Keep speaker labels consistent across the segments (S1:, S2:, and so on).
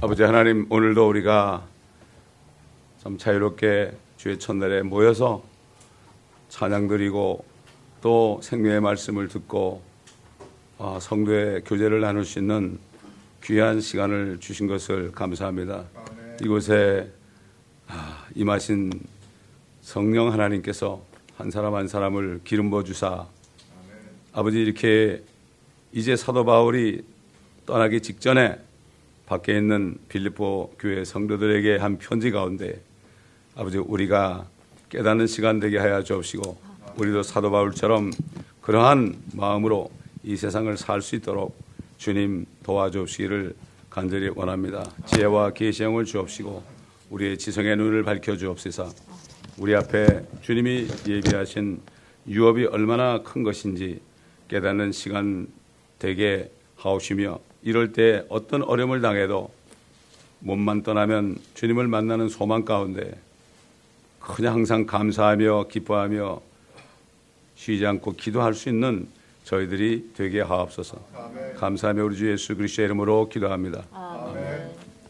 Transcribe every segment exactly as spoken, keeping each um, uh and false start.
S1: 아버지 하나님, 오늘도 우리가 참 자유롭게 주의 첫날에 모여서 찬양 드리고 또 생명의 말씀을 듣고 성도의 교제를 나눌 수 있는 귀한 시간을 주신 것을 감사합니다. 아멘. 이곳에 임하신 성령 하나님께서 한 사람 한 사람을 기름 부어 주사 아멘. 아버지, 이렇게 이제 사도 바울이 떠나기 직전에 밖에 있는 빌립보 교회 성도들에게 한 편지 가운데 아버지, 우리가 깨닫는 시간 되게 하여 주옵시고 우리도 사도 바울처럼 그러한 마음으로 이 세상을 살 수 있도록 주님 도와주옵시기를 간절히 원합니다. 지혜와 계시형을 주옵시고 우리의 지성의 눈을 밝혀 주옵소서. 우리 앞에 주님이 예비하신 유업이 얼마나 큰 것인지 깨닫는 시간 되게 하옵시며, 이럴 때 어떤 어려움을 당해도 몸만 떠나면 주님을 만나는 소망 가운데 그냥 항상 감사하며 기뻐하며 쉬지 않고 기도할 수 있는 저희들이 되게 하옵소서. 아멘. 감사하며 우리 주 예수 그리스도의 이름으로 기도합니다. 아멘.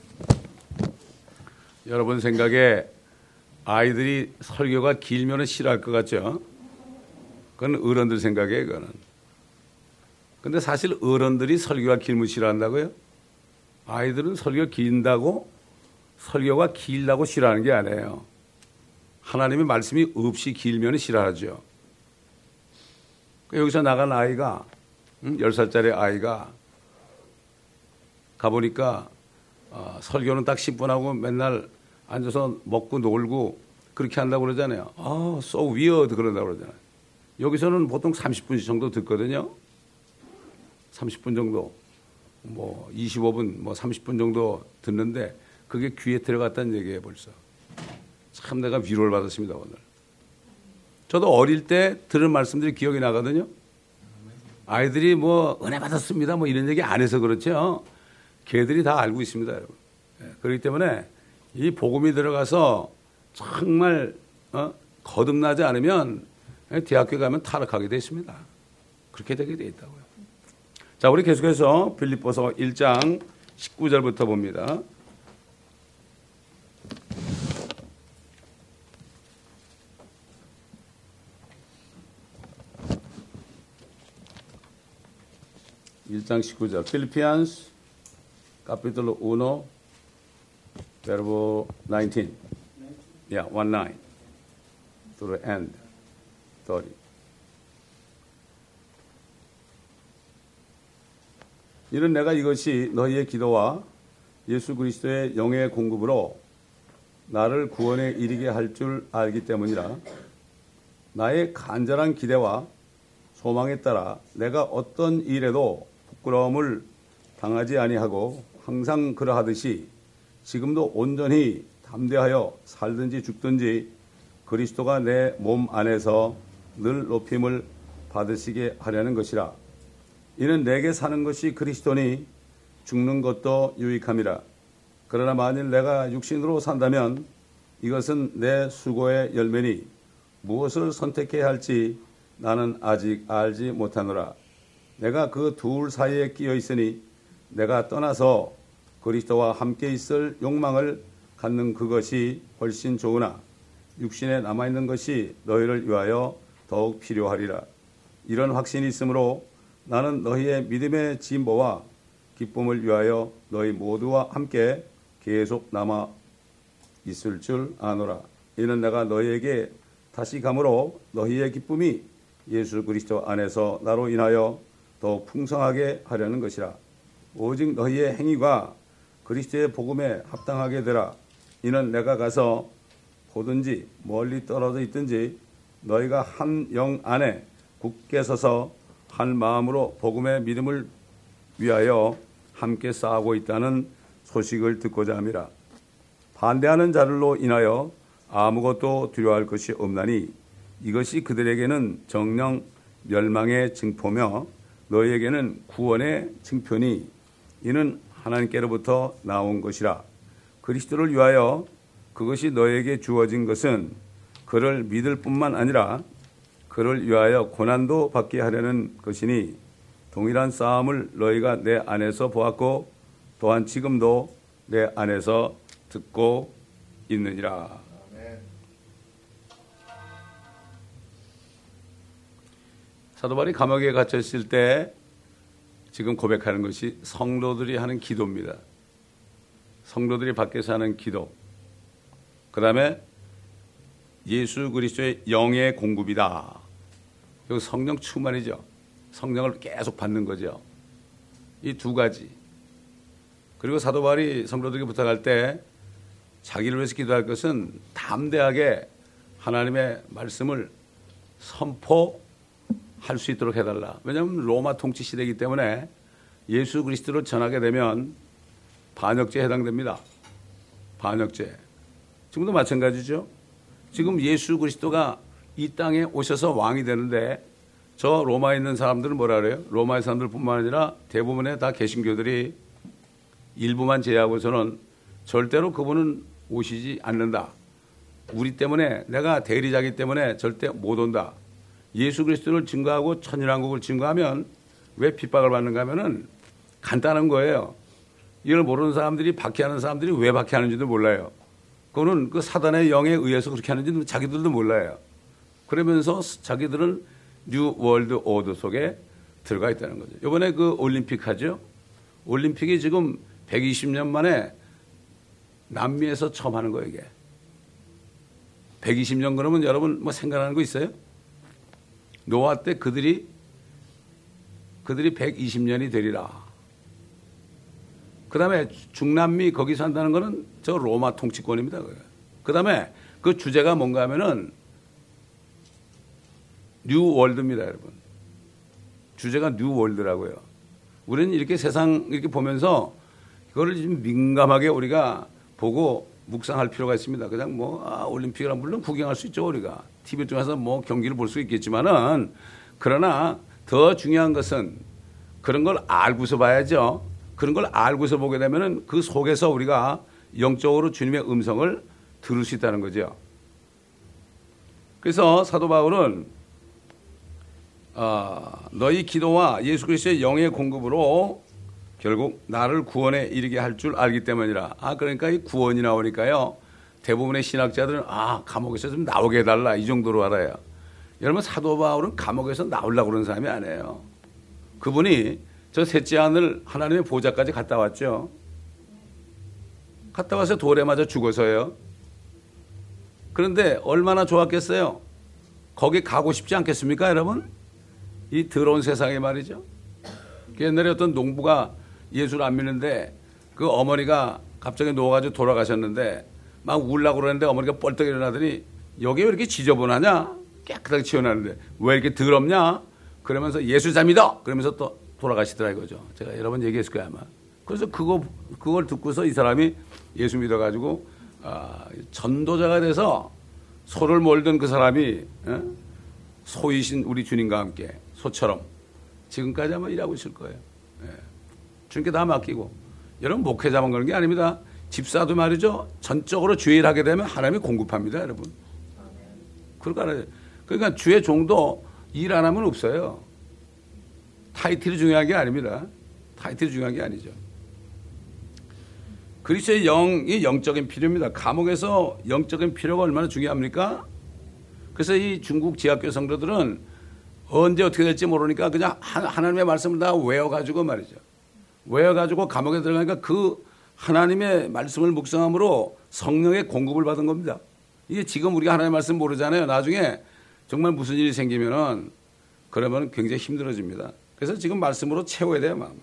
S1: 여러분 생각에 아이들이 설교가 길면 싫어할 것 같죠? 그건 어른들 생각이에요, 그거는. 근데 사실 어른들이 설교가 길면 싫어한다고요? 아이들은 설교 긴다고, 설교가 길다고 싫어하는 게 아니에요. 하나님의 말씀이 없이 길면 싫어하죠. 여기서 나간 아이가, 열 살짜리 아이가 가보니까 어, 설교는 딱 십 분 하고 맨날 앉아서 먹고 놀고 그렇게 한다고 그러잖아요. 아, so weird 그런다고 그러잖아요. 여기서는 보통 삼십 분 정도 듣거든요. 삼십 분 정도, 뭐 이십오 분, 뭐 삼십 분 정도 듣는데 그게 귀에 들어갔다는 얘기예요, 벌써. 참 내가 위로를 받았습니다, 오늘. 저도 어릴 때 들은 말씀들이 기억이 나거든요. 아이들이 뭐 은혜 받았습니다, 뭐 이런 얘기 안 해서 그렇죠. 걔들이 다 알고 있습니다, 여러분. 그렇기 때문에 이 복음이 들어가서 정말 어? 거듭나지 않으면 대학교 가면 타락하게 돼 있습니다. 그렇게 되게 돼 있다고요. 자, 우리 계속해서 빌립보서 일 장 십구 절부터 봅니다. 일 장 십구 절. Philippians capítulo uno verbo nineteen. Yeah, one nine to the end. thirty. 이는 내가 이것이 너희의 기도와 예수 그리스도의 영의 공급으로 나를 구원에 이르게 할 줄 알기 때문이라. 나의 간절한 기대와 소망에 따라 내가 어떤 일에도 부끄러움을 당하지 아니하고 항상 그러하듯이 지금도 온전히 담대하여 살든지 죽든지 그리스도가 내 몸 안에서 늘 높임을 받으시게 하려는 것이라. 이는 내게 사는 것이 그리스도니 죽는 것도 유익함이라. 그러나 만일 내가 육신으로 산다면 이것은 내 수고의 열매니 무엇을 선택해야 할지 나는 아직 알지 못하노라. 내가 그 둘 사이에 끼어 있으니 내가 떠나서 그리스도와 함께 있을 욕망을 갖는 그것이 훨씬 좋으나 육신에 남아있는 것이 너희를 위하여 더욱 필요하리라. 이런 확신이 있으므로 나는 너희의 믿음의 진보와 기쁨을 위하여 너희 모두와 함께 계속 남아 있을 줄 아노라. 이는 내가 너희에게 다시 감으로 너희의 기쁨이 예수 그리스도 안에서 나로 인하여 더 풍성하게 하려는 것이라. 오직 너희의 행위가 그리스도의 복음에 합당하게 되라. 이는 내가 가서 보든지 멀리 떨어져 있든지 너희가 한 영 안에 굳게 서서 한 마음으로 복음의 믿음을 위하여 함께 싸우고 있다는 소식을 듣고자 함이라. 반대하는 자들로 인하여 아무것도 두려워할 것이 없나니 이것이 그들에게는 정령 멸망의 증포며 너희에게는 구원의 증표니 이는 하나님께로부터 나온 것이라. 그리스도를 위하여 그것이 너희에게 주어진 것은 그를 믿을 뿐만 아니라 그를 위하여 고난도 받게 하려는 것이니 동일한 싸움을 너희가 내 안에서 보았고 또한 지금도 내 안에서 듣고 있느니라. 사도 바울이 감옥에 갇혀 있을 때 지금 고백하는 것이 성도들이 하는 기도입니다. 성도들이 밖에서 하는 기도. 그 다음에 예수 그리스도의 영의 공급이다. 여기 성령 충만이죠. 성령을 계속 받는 거죠. 이 두 가지. 그리고 사도 바울이 성도들에게 부탁할 때 자기를 위해서 기도할 것은 담대하게 하나님의 말씀을 선포할 수 있도록 해달라. 왜냐하면 로마 통치 시대이기 때문에 예수 그리스도를 전하게 되면 반역죄에 해당됩니다. 반역죄. 지금도 마찬가지죠. 지금 예수 그리스도가 이 땅에 오셔서 왕이 되는데 저 로마에 있는 사람들은 뭐라 그래요? 로마의 사람들뿐만 아니라 대부분의 다 개신교들이 일부만 제외하고서는 절대로 그분은 오시지 않는다. 우리 때문에, 내가 대리자기 때문에 절대 못 온다. 예수 그리스도를 증거하고 천일왕국을 증거하면 왜 핍박을 받는가 하면은 간단한 거예요. 이걸 모르는 사람들이 박해하는 사람들이 왜 박해하는지도 몰라요. 그거는 그 사단의 영에 의해서 그렇게 하는지도 자기들도 몰라요. 그러면서 자기들은 뉴 월드 오더 속에 들어가 있다는 거죠. 이번에 그 올림픽 하죠. 올림픽이 지금 백이십 년 만에 남미에서 처음 하는 거예요, 이게. 백이십 년 그러면 여러분 뭐 생각나는 거 있어요? 노아 때 그들이 그들이 백이십 년이 되리라. 그 다음에 중남미 거기서 한다는 거는 저 로마 통치권입니다. 그 다음에 그 주제가 뭔가 하면은 뉴 월드입니다, 여러분. 주제가 뉴 월드라고요. 우리는 이렇게 세상 이렇게 보면서 그거를 좀 민감하게 우리가 보고 묵상할 필요가 있습니다. 그냥 뭐, 아, 올림픽이라 물론 구경할 수 있죠, 우리가. 티비 통해서 뭐 경기를 볼 수 있겠지만은, 그러나 더 중요한 것은 그런 걸 알고서 봐야죠. 그런 걸 알고서 보게 되면은 그 속에서 우리가 영적으로 주님의 음성을 들을 수 있다는 거죠. 그래서 사도 바울은 어, 너희 기도와 예수 그리스도의 영의 공급으로 결국 나를 구원에 이르게 할 줄 알기 때문이라. 아, 그러니까 이 구원이 나오니까요. 대부분의 신학자들은 아, 감옥에서 좀 나오게 해달라. 이 정도로 알아요. 여러분, 사도 바울은 감옥에서 나오려고 그러는 사람이 아니에요. 그분이 저 셋째 하늘 하나님의 보좌까지 갔다 왔죠. 갔다 와서 돌에 맞아 죽어서요. 그런데 얼마나 좋았겠어요? 거기 가고 싶지 않겠습니까, 여러분? 이 더러운 세상에 말이죠. 옛날에 어떤 농부가 예수를 안 믿는데 그 어머니가 갑자기 누워가지고 돌아가셨는데 막 울라고 그러는데 어머니가 뻘떡 일어나더니 여기 왜 이렇게 지저분하냐? 깨끗하게 치워놨는데 왜 이렇게 더럽냐? 그러면서 예수 잘 믿어! 그러면서 또 돌아가시더라 이거죠. 제가 여러 번 얘기했을 거야 아마. 그래서 그거, 그걸 듣고서 이 사람이 예수 믿어가지고 아, 전도자가 돼서 소를 몰던 그 사람이 에? 소이신 우리 주님과 함께 소처럼 지금까지 아마 일하고 있을 거예요. 예. 주님께 다 맡기고. 여러분, 목회자만 그런 게 아닙니다. 집사도 말이죠. 전적으로 주의 일 하게 되면 하나님이 공급합니다, 여러분. 그러니까, 그러니까 주의 종도 일 안 하면 없어요. 타이틀이 중요한 게 아닙니다. 타이틀이 중요한 게 아니죠. 그리스도의 영이 영적인 필요입니다. 감옥에서 영적인 필요가 얼마나 중요합니까? 그래서 이 중국 지하교 성도들은 언제 어떻게 될지 모르니까 그냥 하나님의 말씀을 다 외워가지고 말이죠. 외워가지고 감옥에 들어가니까 그 하나님의 말씀을 묵상함으로 성령의 공급을 받은 겁니다. 이게 지금 우리가 하나님의 말씀 모르잖아요. 나중에 정말 무슨 일이 생기면은 그러면 굉장히 힘들어집니다. 그래서 지금 말씀으로 채워야 돼요, 마음을.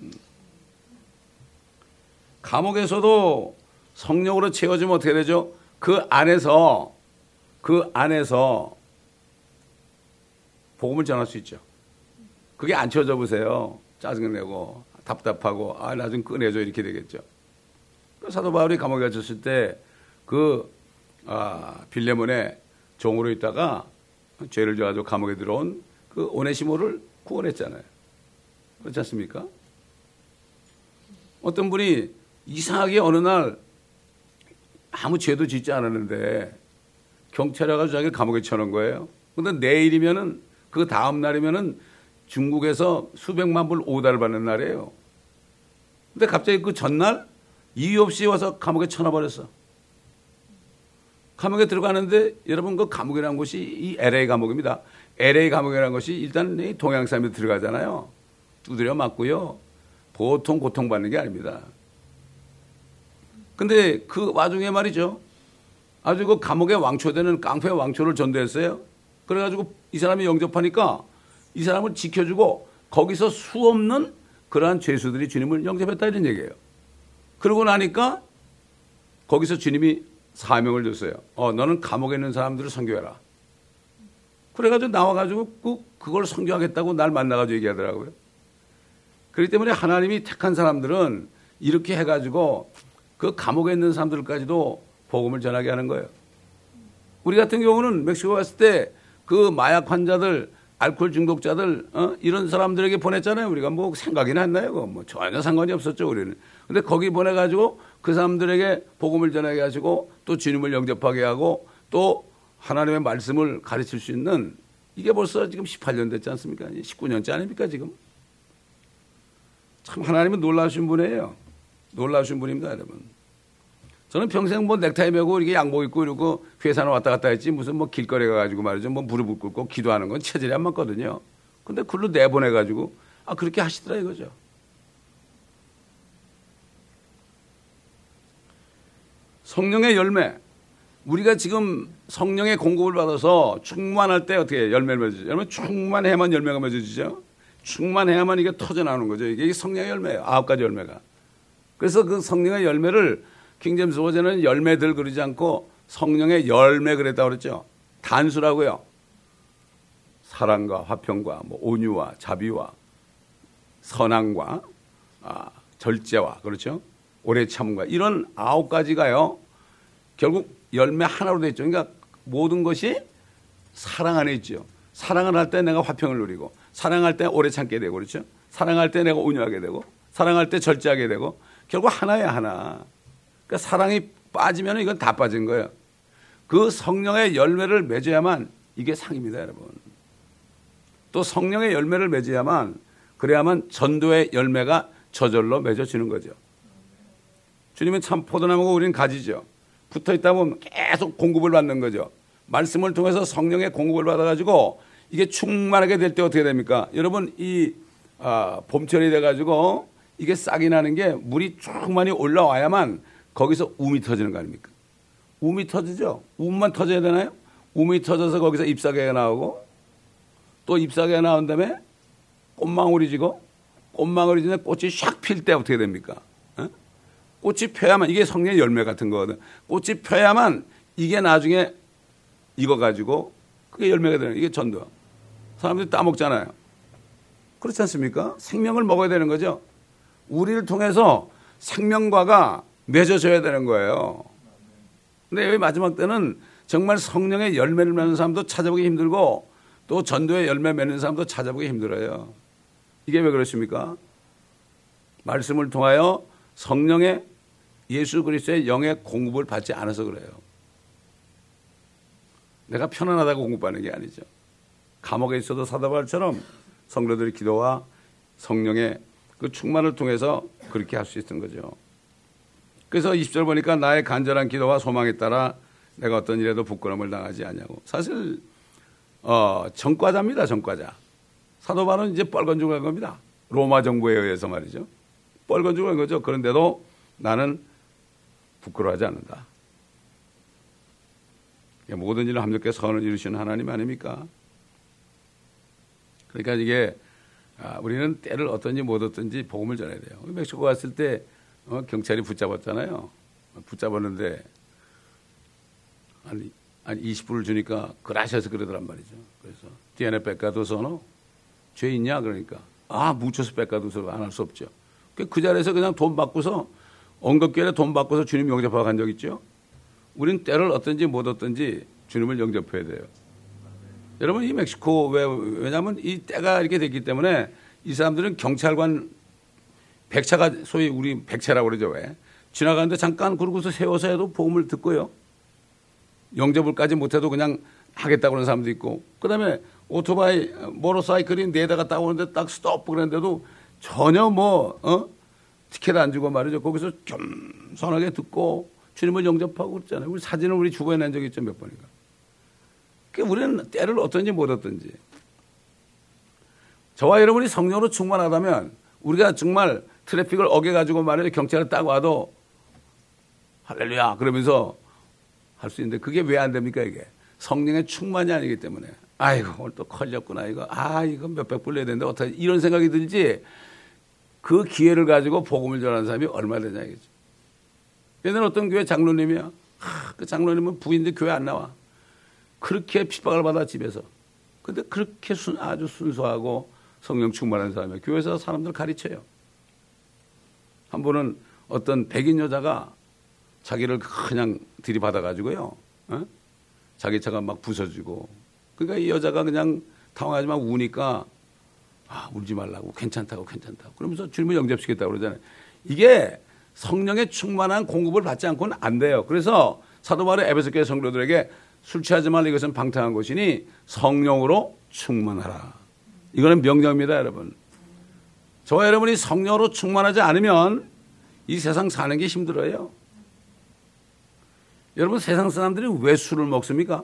S1: 감옥에서도 성령으로 채워지면 어떻게 되죠? 그 안에서 그 안에서 복음을 전할 수 있죠. 그게 안 채워져 보세요. 짜증내고 답답하고 아, 나 좀 꺼내줘 이렇게 되겠죠. 그 사도 바울이 감옥에 갇혔을 때 그 아, 빌레몬의 종으로 있다가 죄를 져가지고 감옥에 들어온 그 오네시모를 구원했잖아요. 그렇지 않습니까? 어떤 분이 이상하게 어느 날 아무 죄도 짓지 않았는데 경찰에 가서 자기를 감옥에 쳐놓은 거예요. 근데 내일이면은 그 다음 날이면은 중국에서 수백만 불 오다를 받는 날이에요. 근데 갑자기 그 전날 이유 없이 와서 감옥에 쳐넣어버렸어. 감옥에 들어가는데 여러분 그 감옥이라는 곳이 이 엘에이 감옥입니다. 엘에이 감옥이라는 것이 일단 동양 사람이 들어가잖아요. 두드려 맞고요. 보통 고통받는 게 아닙니다. 근데 그 와중에 말이죠. 아주 그 감옥의 왕초되는 깡패 왕초를 전도했어요. 그래가지고 이 사람이 영접하니까 이 사람을 지켜주고 거기서 수없는 그러한 죄수들이 주님을 영접했다 이런 얘기예요. 그러고 나니까 거기서 주님이 사명을 줬어요. 어, 너는 감옥에 있는 사람들을 선교해라. 그래가지고 나와가지고 그, 그걸 선교하겠다고 날 만나가지고 얘기하더라고요. 그렇기 때문에 하나님이 택한 사람들은 이렇게 해가지고 그 감옥에 있는 사람들까지도 복음을 전하게 하는 거예요. 우리 같은 경우는 멕시코 갔을 때 그 마약 환자들, 알코올 중독자들, 어? 이런 사람들에게 보냈잖아요. 우리가 뭐 생각이나 했나요? 뭐 전혀 상관이 없었죠, 우리는. 근데 거기 보내가지고 그 사람들에게 복음을 전하게 하시고 또 주님을 영접하게 하고 또 하나님의 말씀을 가르칠 수 있는 이게 벌써 지금 십팔 년 됐지 않습니까? 십구 년째 아닙니까, 지금? 참 하나님은 놀라우신 분이에요. 놀라우신 분입니다, 여러분. 저는 평생 뭐 넥타이 메고 이렇게 양복 입고 이러고 회사는 왔다 갔다 했지 무슨 뭐 길거리에 가가지고 말이죠. 뭐 무릎을 꿇고 기도하는 건 체질이 안 맞거든요. 근데 그걸로 내보내가지고 아, 그렇게 하시더라 이거죠. 성령의 열매. 우리가 지금 성령의 공급을 받아서 충만할 때 어떻게 열매를 맺어주죠? 열매 충만해야만 열매가 맺어지죠. 충만해야만 이게 터져 나오는 거죠. 이게 성령의 열매예요. 아홉 가지 열매가. 그래서 그 성령의 열매를 킹제임스 버전은 열매들 그러지 않고 성령의 열매 그랬다고 그랬죠. 단수라고요. 사랑과 화평과 뭐 온유와 자비와 선함과 아, 절제와 그렇죠. 오래 참음과 이런 아홉 가지가요. 결국 열매 하나로 되어 있죠. 그러니까 모든 것이 사랑 안에 있죠. 사랑을 할 때 내가 화평을 누리고 사랑할 때 오래 참게 되고 그렇죠. 사랑할 때 내가 온유하게 되고 사랑할 때 절제하게 되고 결국 하나야 하나. 그러니까 사랑이 빠지면 이건 다 빠진 거예요. 그 성령의 열매를 맺어야만 이게 상입니다, 여러분. 또 성령의 열매를 맺어야만 그래야만 전도의 열매가 저절로 맺어지는 거죠. 주님은 참 포도나무고 우리는 가지죠. 붙어 있다 보면 계속 공급을 받는 거죠. 말씀을 통해서 성령의 공급을 받아가지고 이게 충만하게 될 때 어떻게 됩니까? 여러분 이 아, 봄철이 돼가지고 이게 싹이 나는 게 물이 충만히 올라와야만 거기서 움이 터지는 거 아닙니까? 움이 터지죠? 움만 터져야 되나요? 움이 터져서 거기서 잎사귀가 나오고 또 잎사귀가 나온 다음에 꽃망울이 지고 꽃망울이 지면 꽃이 샥 필 때 어떻게 됩니까? 어? 꽃이 펴야만 이게 성령의 열매 같은 거거든. 꽃이 펴야만 이게 나중에 익어가지고 그게 열매가 되는 이게 전도. 사람들이 따먹잖아요. 그렇지 않습니까? 생명을 먹어야 되는 거죠. 우리를 통해서 생명과가 맺어져야 되는 거예요. 근데 여기 마지막 때는 정말 성령의 열매를 맺는 사람도 찾아보기 힘들고 또 전도의 열매 맺는 사람도 찾아보기 힘들어요. 이게 왜 그렇습니까? 말씀을 통하여 성령의 예수 그리스도의 영의 공급을 받지 않아서 그래요. 내가 편안하다고 공급받는 게 아니죠. 감옥에 있어도 사도 바울처럼 성도들의 기도와 성령의 그 충만을 통해서 그렇게 할 수 있는 거죠. 그래서 이십 절 보니까 나의 간절한 기도와 소망에 따라 내가 어떤 일에도 부끄러움을 당하지 않냐고. 사실 어, 전과자입니다. 전과자. 사도 바울은 이제 뻘건 죽을 겁니다. 로마 정부에 의해서 말이죠. 뻘건 죽을 거죠. 그런데도 나는 부끄러워하지 않는다. 모든 일을 함께 선을 이루시는 하나님 아닙니까? 그러니까 이게 아, 우리는 때를 어떤지 못 어떤지 복음을 전해야 돼요. 멕시코 갔을 때 어, 경찰이 붙잡았잖아요. 붙잡았는데 한, 한 이십 불을 주니까 그라시아서 그러더란 말이죠. 그래서 티에네 백가도서노 죄 있냐 그러니까 아 뭉쳐서 백가도서 안 할 수 없죠. 그 자리에서 그냥 돈 받고서 언급교회에 돈 받고서 주님 영접하고 간 적 있죠. 우린 때를 어떤지 못 어떤지 주님을 영접해야 돼요. 여러분 이 멕시코 왜 왜냐하면 이 때가 이렇게 됐기 때문에 이 사람들은 경찰관 백차가 소위 우리 백차라고 그러죠. 왜 지나가는데 잠깐 그러고서 세워서 해도 복음을 듣고요. 영접을까지 못해도 그냥 하겠다고 그러는 사람도 있고 그다음에 오토바이 모터사이클이 네대가 딱 오는데 딱 스톱 그랬는데도 전혀 뭐 어? 티켓 안 주고 말이죠. 거기서 겸손하게 듣고 주님을 영접하고 그랬잖아요. 우리 사진을 우리 주보에 낸 적이 있죠, 몇 번인가. 그러니까 우리는 때를 어떤지 못 어떤지. 저와 여러분이 성령으로 충만하다면 우리가 정말 트래픽을 어겨가지고 말이죠. 경찰을 딱 와도 할렐루야 그러면서 할 수 있는데 그게 왜 안 됩니까 이게? 성령의 충만이 아니기 때문에. 아이고 오늘 또 걸렸구나 이거. 아 이거 몇백 불 내야 되는데 어떻게 이런 생각이 들지. 그 기회를 가지고 복음을 전하는 사람이 얼마 되냐 이거죠. 옛날에 어떤 교회 장로님이야. 하, 그 장로님은 부인인데 교회 안 나와. 그렇게 핍박을 받아 집에서. 근데 그렇게 순, 아주 순수하고 성령 충만한 사람이에요. 교회에서 사람들 가르쳐요. 한 번은 어떤 백인 여자가 자기를 그냥 들이받아가지고요. 어? 자기 차가 막 부서지고. 그러니까 이 여자가 그냥 당황하지만 우니까 아, 울지 말라고 괜찮다고 괜찮다고. 그러면서 주님을 영접시켰다고 그러잖아요. 이게 성령의 충만한 공급을 받지 않고는 안 돼요. 그래서 사도 바울이 에베소 교회 성도들에게 술 취하지 말라 이것은 방탕한 것이니 성령으로 충만하라. 이거는 명령입니다, 여러분. 저와 여러분이 성령으로 충만하지 않으면 이 세상 사는 게 힘들어요. 여러분 세상 사람들이 왜 술을 먹습니까?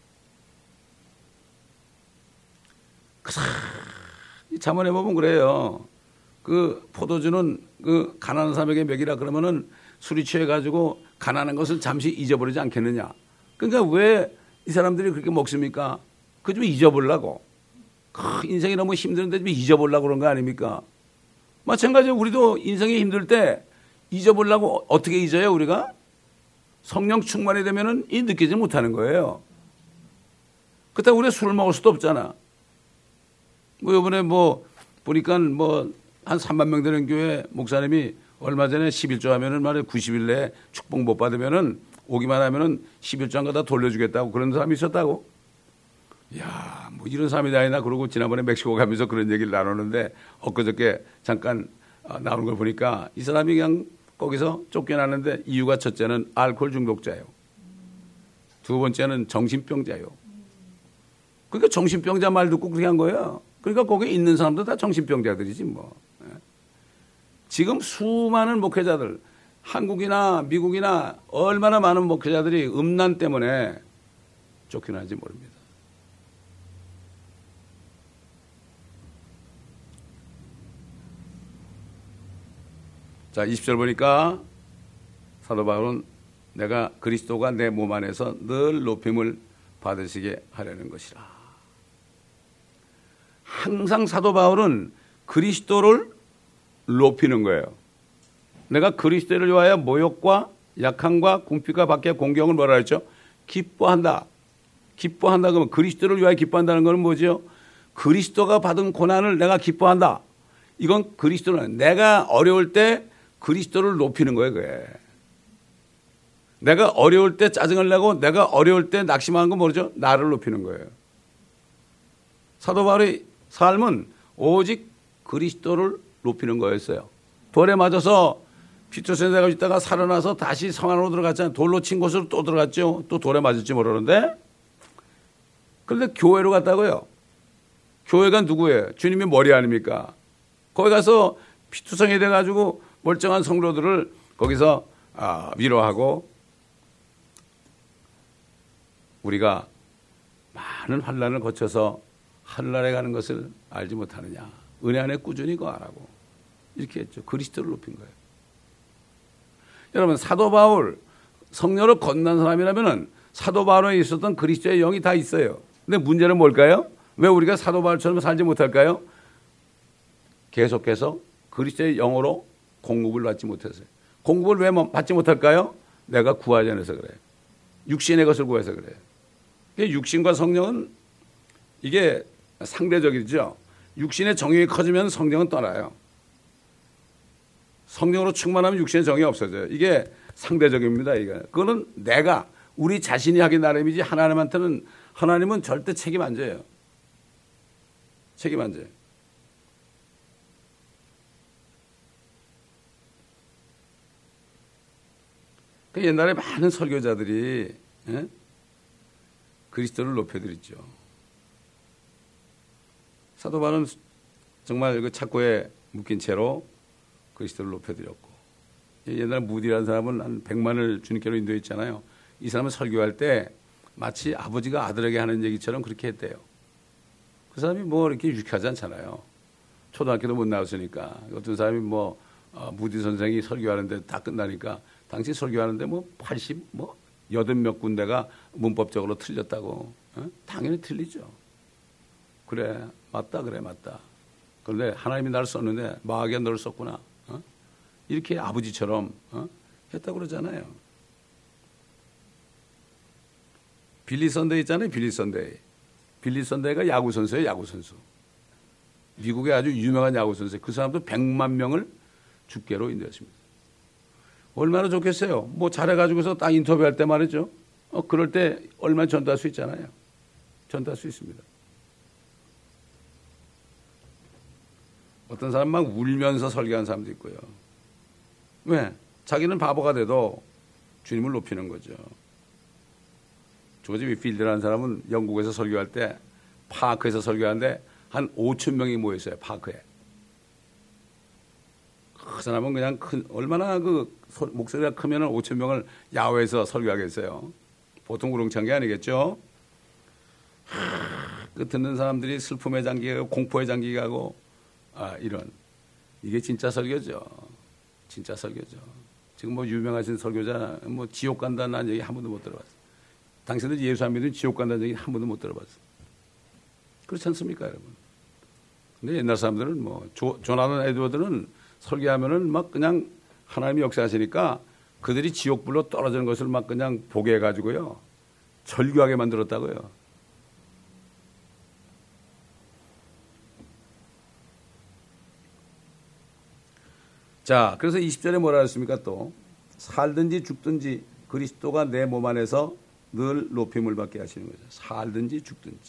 S1: 자문해 보면 그래요. 그 포도주는 그 가난한 사람에게 먹이라 그러면은 술이 취해가지고 가난한 것을 잠시 잊어버리지 않겠느냐. 그러니까 왜 이 사람들이 그렇게 먹습니까? 그 좀 잊어보려고. 인생이 너무 힘드는데 좀 잊어보려고 그런 거 아닙니까? 마찬가지로 우리도 인생이 힘들 때 잊어보려고 어떻게 잊어요 우리가? 성령 충만이 되면은 이 느끼지 못하는 거예요. 그렇다고 우리가 술을 먹을 수도 없잖아. 뭐 이번에 뭐 보니까 뭐 한 삼만 명 되는 교회 목사님이 얼마 전에 십일조 하면은 말이야 구십 일 내에 축복 못 받으면은 오기만 하면은 십일조 한 거 다 돌려주겠다고 그런 사람이 있었다고. 이야, 뭐 이런 사람이 다 있나 그러고 지난번에 멕시코 가면서 그런 얘기를 나누는데 엊그저께 잠깐 나오는 걸 보니까 이 사람이 그냥 거기서 쫓겨나는데 이유가 첫째는 알코올 중독자예요. 두 번째는 정신병자예요. 그러니까 정신병자 말 듣고 그렇게 한 거예요. 그러니까 거기 있는 사람도 다 정신병자들이지 뭐. 지금 수많은 목회자들, 한국이나 미국이나 얼마나 많은 목회자들이 음란 때문에 쫓겨나는지 모릅니다. 자, 이십 절 보니까 사도 바울은 내가 그리스도가 내 몸 안에서 늘 높임을 받으시게 하려는 것이라. 항상 사도 바울은 그리스도를 높이는 거예요. 내가 그리스도를 위하여 모욕과 약함과 궁핍과 밖에 공경을 뭐라 했죠? 기뻐한다. 기뻐한다 그러면 그리스도를 위하여 기뻐한다는 것은 뭐죠? 그리스도가 받은 고난을 내가 기뻐한다. 이건 그리스도는 내가 어려울 때 그리스도를 높이는 거예요. 그게. 내가 어려울 때 짜증을 내고 내가 어려울 때 낙심하는 건 모르죠? 나를 높이는 거예요. 사도 바울의 삶은 오직 그리스도를 높이는 거였어요. 돌에 맞아서 피투센자가 있다가 살아나서 다시 성 안으로 들어갔잖아요. 돌로 친 곳으로 또 들어갔죠. 또 돌에 맞을지 모르는데. 그런데 교회로 갔다고요. 교회가 누구예요? 주님의 머리 아닙니까? 거기 가서 피투성이 돼가지고 멀쩡한 성도들을 거기서 아, 위로하고 우리가 많은 환난을 거쳐서 하늘나라에 가는 것을 알지 못하느냐. 은혜 안에 꾸준히 거하라고. 이렇게 했죠. 그리스도를 높인 거예요. 여러분 사도 바울 성령으로 건넌 사람이라면 사도 바울에 있었던 그리스도의 영이 다 있어요. 근데 문제는 뭘까요? 왜 우리가 사도 바울처럼 살지 못할까요? 계속해서 그리스도의 영으로 공급을 받지 못했어요. 공급을 왜 받지 못할까요? 내가 구하지 않아서 그래요. 육신의 것을 구해서 그래요. 육신과 성령은 이게 상대적이죠. 육신의 정욕이 커지면 성령은 떠나요. 성령으로 충만하면 육신의 정욕이 없어져요. 이게 상대적입니다. 이게. 그거는 내가 우리 자신이 하기 나름이지 하나님한테는 하나님은 절대 책임 안 져요. 책임 안 져요. 그 옛날에 많은 설교자들이 예? 그리스도를 높여드렸죠. 사도 바울은 정말 그 착고에 묶인 채로 그리스도를 높여드렸고, 옛날 무디라는 사람은 한 백만을 주님께로 인도했잖아요. 이 사람은 설교할 때 마치 아버지가 아들에게 하는 얘기처럼 그렇게 했대요. 그 사람이 뭐 이렇게 유쾌하지 않잖아요. 초등학교도 못 나왔으니까. 어떤 사람이 뭐 어, 무디 선생이 설교하는데 다 끝나니까 당시 설교하는데 뭐 팔십, 뭐 여든 몇 군데가 문법적으로 틀렸다고. 어? 당연히 틀리죠. 그래, 맞다, 그래, 맞다. 그런데 하나님이 나를 썼는데 마귀가 너를 썼구나. 어? 이렇게 아버지처럼 어? 했다고 그러잖아요. 빌리 선데이 있잖아요. 빌리 선데이. 빌리 선데이가 야구 선수예요. 야구 선수. 미국의 아주 유명한 야구 선수. 그 사람도 백만 명을 주께로 인도했습니다. 얼마나 좋겠어요. 뭐 잘해가지고서 딱 인터뷰할 때 말이죠. 어, 그럴 때 얼마나 전도할 수 있잖아요. 전도할 수 있습니다. 어떤 사람 막 울면서 설교하는 사람도 있고요. 왜? 자기는 바보가 돼도 주님을 높이는 거죠. 조지 위필드라는 사람은 영국에서 설교할 때 파크에서 설교하는데 한 오천 명이 모였어요. 파크에. 그 사람은 그냥 큰, 얼마나 그 소, 목소리가 크면 오천 명을 야외에서 설교하겠어요. 보통 우렁찬 게 아니겠죠. 하, 그 듣는 사람들이 슬픔에 잠기고 공포에 잠기고 아, 이런. 이게 진짜 설교죠. 진짜 설교죠. 지금 뭐 유명하신 설교자 뭐 지옥 간다는 얘기 한 번도 못 들어봤어요. 당신들 예수 안 믿으면 지옥 간다는 얘기 한 번도 못 들어봤어요. 그렇지 않습니까, 여러분? 근데 옛날 사람들은 뭐 조, 조나단 에드워드는 설교하면은 막 그냥 하나님이 역사하시니까 그들이 지옥불로 떨어지는 것을 막 그냥 보게 해가지고요. 절규하게 만들었다고요. 자, 그래서 이십 절에 뭐라 했습니까 또? 살든지 죽든지 그리스도가 내 몸 안에서 늘 높임을 받게 하시는 거죠. 살든지 죽든지.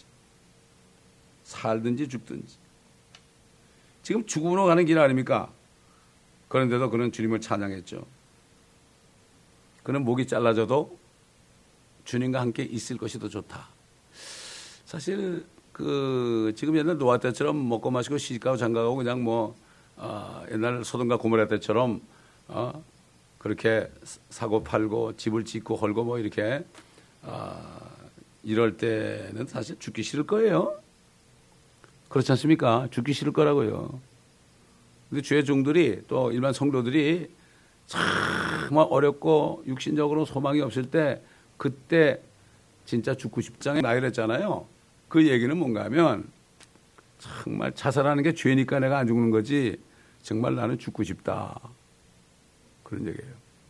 S1: 살든지 죽든지. 지금 죽음으로 가는 길 아닙니까? 그런데도 그는 주님을 찬양했죠. 그는 목이 잘라져도 주님과 함께 있을 것이 더 좋다. 사실 그 지금 옛날 노아 때처럼 먹고 마시고 시집가고 장가가고 그냥 뭐 어, 옛날 소돔과 고모라 때처럼 어, 그렇게 사고 팔고 집을 짓고 헐고 뭐 이렇게 어, 이럴 때는 사실 죽기 싫을 거예요. 그렇지 않습니까? 죽기 싫을 거라고요. 근데 주의 종들이 또 일반 성도들이 정말 어렵고 육신적으로 소망이 없을 때 그때 진짜 죽고 싶장에 나이랬잖아요. 그 얘기는 뭔가 하면 정말 자살하는 게 죄니까 내가 안 죽는 거지 정말 나는 죽고 싶다. 그런 얘기예요.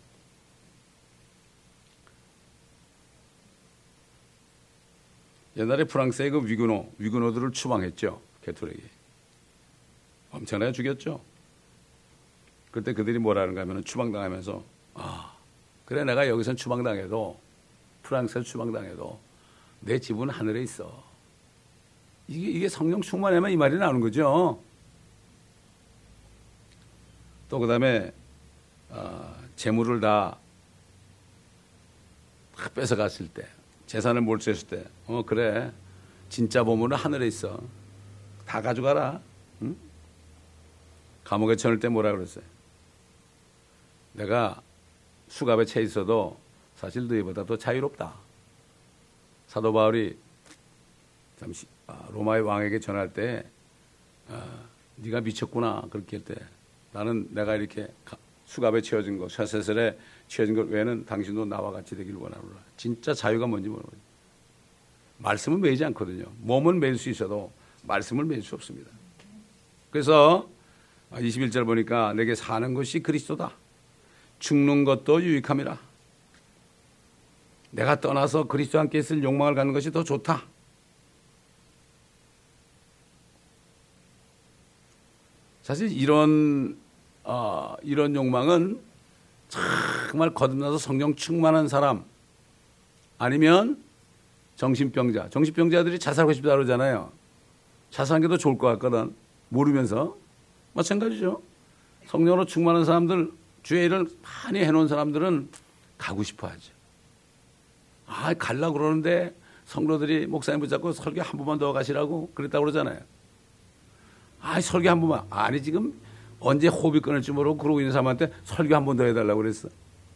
S1: 옛날에 프랑스의 그 위그노, 위그노들을 추방했죠. 개토릭이. 엄청나게 죽였죠. 그때 그들이 뭐라는가 하면 추방당하면서 아, 그래 내가 여기선 추방당해도 프랑스에서 추방당해도 내 집은 하늘에 있어. 이게, 이게 성령 충만하면 이 말이 나오는 거죠. 또 그 다음에 어, 재물을 다, 다 뺏어갔을 때 재산을 몰수했을 때 어 그래 진짜 보물은 하늘에 있어. 다 가져가라. 응? 감옥에 쳐넣을 때 뭐라 그랬어요? 내가 수갑에 채 있어도 사실 너희보다 더 자유롭다. 사도 바울이 잠시 로마의 왕에게 전할 때 아, 네가 미쳤구나 그렇게 할 때 나는 내가 이렇게 수갑에 채워진 것, 쇠세슬에 채워진 것 외에는 당신도 나와 같이 되길 원하노라. 진짜 자유가 뭔지 모르거든요. 말씀은 매이지 않거든요. 몸은 매일 수 있어도 말씀을 매일 수 없습니다. 그래서 이십일 절 보니까 내게 사는 것이 그리스도다. 죽는 것도 유익함이라. 내가 떠나서 그리스도와 함께 있을 욕망을 갖는 것이 더 좋다. 사실 이런 어, 이런 욕망은 정말 거듭나서 성령 충만한 사람 아니면 정신병자. 정신병자들이 자살하고 싶다 그러잖아요. 자살하는 게 더 좋을 것 같거든. 모르면서. 마찬가지죠. 성령으로 충만한 사람들, 주의 일을 많이 해놓은 사람들은 가고 싶어 하죠. 아, 가려고 그러는데 성도들이 목사님 붙잡고 설교 한 번만 더 가시라고 그랬다고 그러잖아요. 아, 설교 한 번만. 아니, 지금 언제 호흡이 끊을지 모르고 그러고 있는 사람한테 설교 한 번 더 해달라고 그랬어.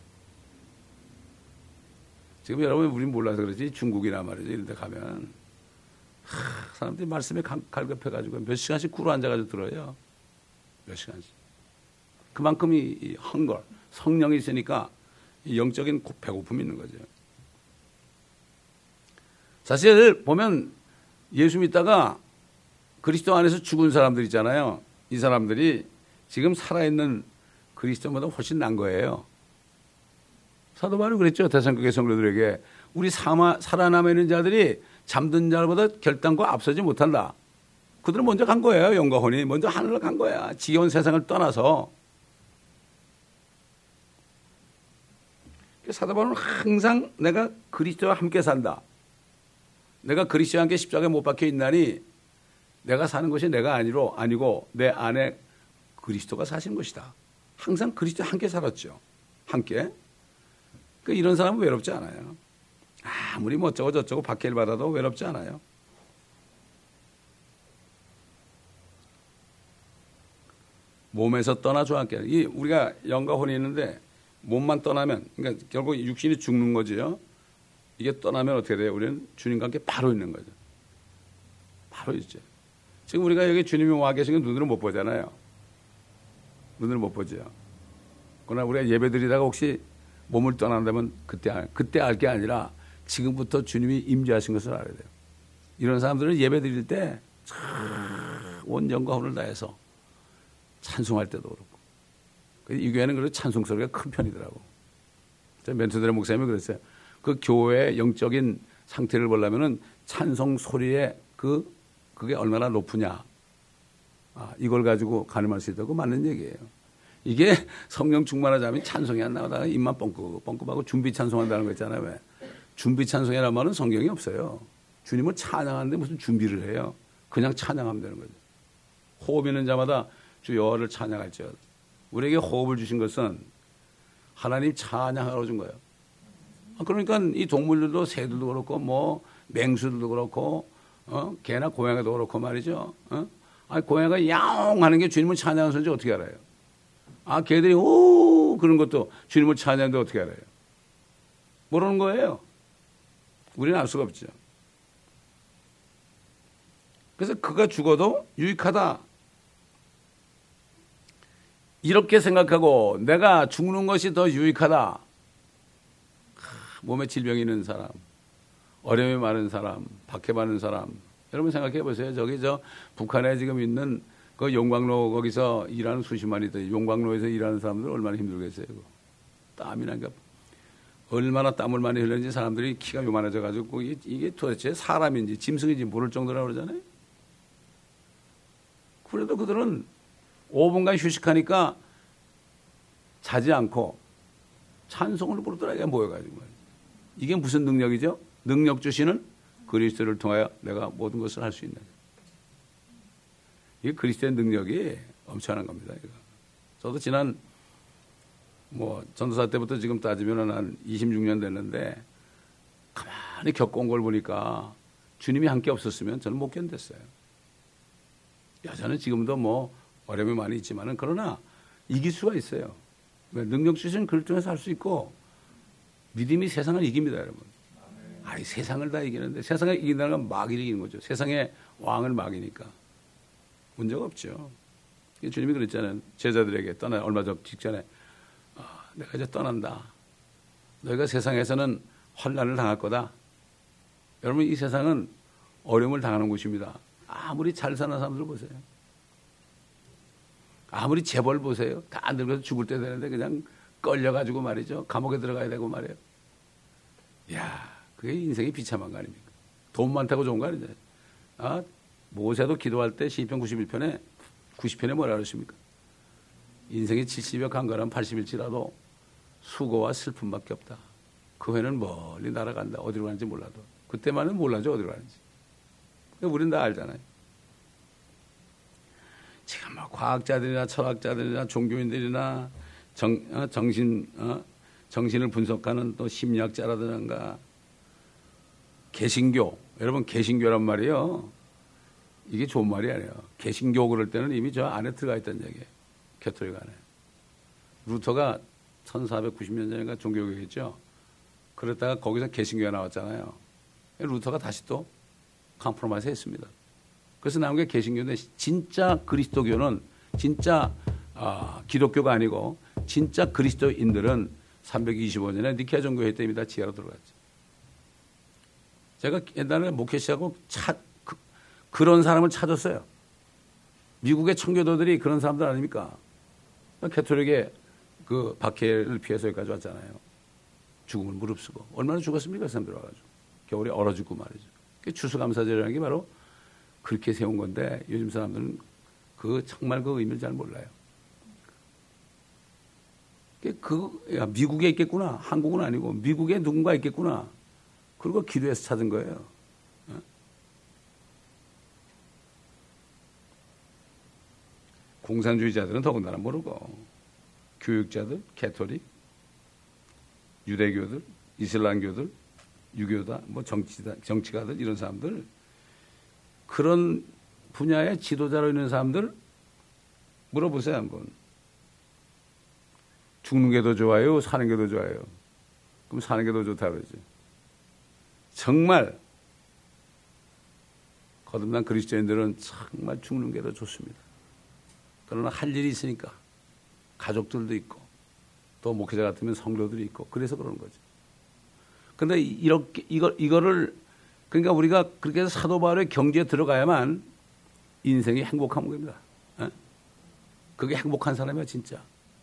S1: 지금 여러분 우리 몰라서 그러지 중국이나 말이죠. 이런 데 가면 하, 사람들이 말씀에 갈급해가지고 몇 시간씩 꿇어 앉아가지고 들어요. 몇 시간씩. 그만큼 이 헝거, 성령이 있으니까 영적인 배고픔이 있는 거죠. 사실 보면 예수 믿다가 그리스도 안에서 죽은 사람들 있잖아요. 이 사람들이 지금 살아있는 그리스도보다 훨씬 난 거예요. 사도 바울이 그랬죠. 데살로니가 성도들에게 우리 사마, 살아남아 있는 자들이 잠든 자보다 결단코 앞서지 못한다. 그들은 먼저 간 거예요. 영과 혼이 먼저 하늘로 간 거야. 지겨운 세상을 떠나서. 사도 바울은 항상 내가 그리스도와 함께 산다. 내가 그리스도와 함께 십자가에 못 박혀 있나니 내가 사는 것이 내가 아니로 아니고 내 안에 그리스도가 사신 것이다. 항상 그리스도와 함께 살았죠. 함께. 그 이런 사람은 외롭지 않아요. 아무리 뭐 어쩌고 저쩌고 박해를 받아도 외롭지 않아요. 몸에서 떠나 주와 함께. 이 우리가 영과 혼이 있는데 몸만 떠나면 그러니까 결국 육신이 죽는 거지요. 이게 떠나면 어떻게 돼요? 우리는 주님과 함께 바로 있는 거죠. 바로 있죠. 지금 우리가 여기 주님이 와 계신 건 눈으로 못 보잖아요. 눈으로 못 보죠. 그러나 우리가 예배 드리다가 혹시 몸을 떠난다면 그때 알, 그때 알 게 아니라 지금부터 주님이 임재하신 것을 알아야 돼요. 이런 사람들은 예배 드릴 때 온 영과 혼을 다해서 찬송할 때도 그렇고. 이 교회는 그래도 찬송 소리가 큰 편이더라고. 멘토들의 목사님이 그랬어요. 그 교회의 영적인 상태를 보려면은 찬송 소리의 그, 그게 얼마나 높으냐. 아, 이걸 가지고 가늠할 수 있다고 맞는 얘기예요. 이게 성령 충만하자면 찬송이 안 나오다가 입만 뻥끗, 뻥끗하고 준비 찬송한다는 거 있잖아요. 왜? 준비 찬송이라는 말은 성경이 없어요. 주님을 찬양하는데 무슨 준비를 해요. 그냥 찬양하면 되는 거죠. 호흡 있는 자마다 주 여호와를 찬양할지어다. 우리에게 호흡을 주신 것은 하나님 찬양하러 준 거예요. 그러니까 이 동물들도 새들도 그렇고 뭐 맹수들도 그렇고 어? 개나 고양이도 그렇고 말이죠. 어? 아니, 고양이가 야옹 하는 게 주님을 찬양하는 소리인지 어떻게 알아요? 아, 개들이 오 그런 것도 주님을 찬양하는데 어떻게 알아요? 모르는 거예요. 우리는 알 수가 없죠. 그래서 그가 죽어도 유익하다. 이렇게 생각하고 내가 죽는 것이 더 유익하다. 몸에 질병이 있는 사람, 어려움이 많은 사람, 박해받는 사람. 여러분 생각해 보세요. 저기 저 북한에 지금 있는 그 용광로 거기서 일하는 수십만이들, 용광로에서 일하는 사람들 얼마나 힘들겠어요. 땀이 나니까 얼마나 땀을 많이 흘렸는지 사람들이 키가 요만해져 가지고 이게, 이게 도대체 사람인지 짐승인지 모를 정도라고 그러잖아요. 그래도 그들은 오 분간 휴식하니까 자지 않고 찬송을 부르더라. 이게 모여가지고. 이게 무슨 능력이죠? 능력 주시는 그리스도를 통하여 내가 모든 것을 할 수 있는. 이게 그리스도의 능력이 엄청난 겁니다. 이거. 저도 지난 뭐 전도사 때부터 지금 따지면 한 이십육 년 됐는데 가만히 겪어온 걸 보니까 주님이 함께 없었으면 저는 못 견뎠어요. 여자는 지금도 뭐 어려움이 많이 있지만은 그러나 이길 수가 있어요. 능력 주시는 그를 통해서 할 수 있고 믿음이 세상을 이깁니다, 여러분. 아니 세상을 다 이기는데 세상을 이긴다는 건 마귀를 이기는 거죠. 세상의 왕을 마귀니까 문제가 없죠. 주님이 그랬잖아요. 제자들에게 떠나 얼마 전 직전에 아, 내가 이제 떠난다. 너희가 세상에서는 환난을 당할 거다. 여러분 이 세상은 어려움을 당하는 곳입니다. 아무리 잘 사는 사람들 보세요. 아무리 재벌 보세요. 다 안 들어서 죽을 때 되는데 그냥 끌려가지고 말이죠. 감옥에 들어가야 되고 말이에요. 이야, 그게 인생의 비참한 거 아닙니까? 돈 많다고 좋은 거 아니죠. 아, 모세도 기도할 때 시편 구십일 편에 구십 편에 뭐라 그러십니까? 인생이 칠십여 강건한 팔십일지라도 수고와 슬픔밖에 없다. 그 후에는 멀리 날아간다. 어디로 가는지 몰라도. 그때만은 몰라죠. 어디로 가는지. 우리는 다 알잖아요. 지금 뭐 과학자들이나 철학자들이나 종교인들이나 정, 어, 정신, 어, 정신을 분석하는 또 심리학자라든가 개신교. 여러분 개신교란 말이에요. 이게 좋은 말이 아니에요. 개신교 그럴 때는 이미 저 안에 들어가 있다는 얘기예요. 개토릭 안에. 루터가 천사백구십 년 전인가 종교개혁했죠. 그랬다가 거기서 개신교가 나왔잖아요. 루터가 다시 또 컴프로마이즈 했습니다. 그래서 나온 게 개신교인데 진짜 그리스도교는 진짜 아, 기독교가 아니고 진짜 그리스도인들은 삼백이십오 년에 니케아 종교회의 때입니다. 지하로 들어갔죠. 제가 옛날에 목회 시작하고 차, 그, 그런 사람을 찾았어요. 미국의 청교도들이 그런 사람들 아닙니까? 캐톨릭의 그 박해를 피해서 여기까지 왔잖아요. 죽음을 무릅쓰고. 얼마나 죽었습니까? 그 사람들 와가지고. 겨울에 얼어 죽고 말이죠. 추수감사절이라는 게 바로 그렇게 세운 건데 요즘 사람들은 그 정말 그 의미를 잘 몰라요. 그, 야, 미국에 있겠구나. 한국은 아니고 미국에 누군가 있겠구나. 그리고 기도해서 찾은 거예요. 공산주의자들은 더군다나 모르고 교육자들, 캐토릭, 유대교들, 이슬람교들, 유교다, 뭐 정치다, 정치가들 이런 사람들 그런 분야의 지도자로 있는 사람들 물어보세요 한번. 죽는 게 더 좋아요? 사는 게 더 좋아요? 그럼 사는 게 더 좋다 그러지. 정말 거듭난 그리스도인들은 정말 죽는 게 더 좋습니다. 그러나 할 일이 있으니까 가족들도 있고 또 목회자 같으면 성도들이 있고 그래서 그러는 거죠. 그런데 이렇게 이거 이거를 그러니까 우리가 그렇게 해서 사도 바울의 경지에 들어가야만 인생이 행복한 겁니다. 에? 그게 행복한 사람이야 진짜.